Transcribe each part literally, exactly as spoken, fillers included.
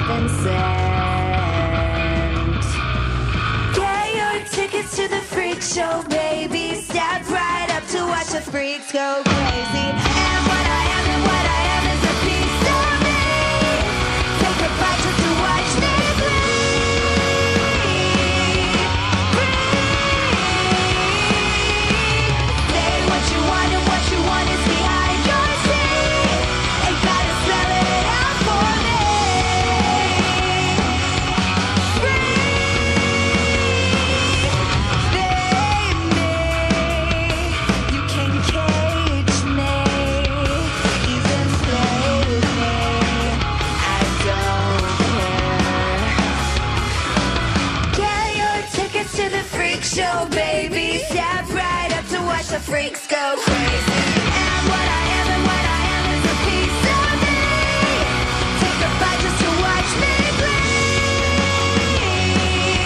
heaven sent. Get your tickets to the freak show, baby. Step right up to watch the freaks go crazy. And what I am and what I am is a piece of me. Take a bite just to watch me bleed. Say what you want and what you want is behind your seat. Ain't gotta spell it out for me. You can cage me, even play with me. I don't care. Get your tickets to the freak show, baby. Step right up to watch the freaks go crazy. And what I am and what I am is a piece of me. Take a bite just to watch me bleed.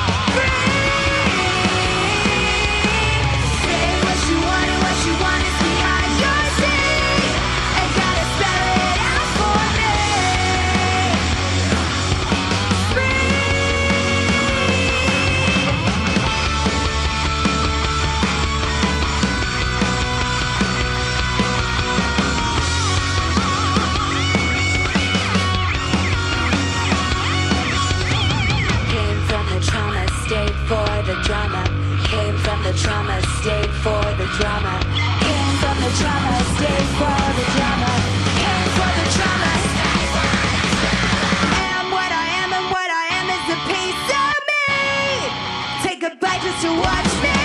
Say what you want and what you want is behind your seat. Ain't gotta spell it out for me. Came from the trauma, stayed for the drama. Came from the trauma, stayed for the drama. Came from the trauma, stayed for the drama. Came for the trauma. And what I am and what I am is a piece of me. Take a bite just to watch me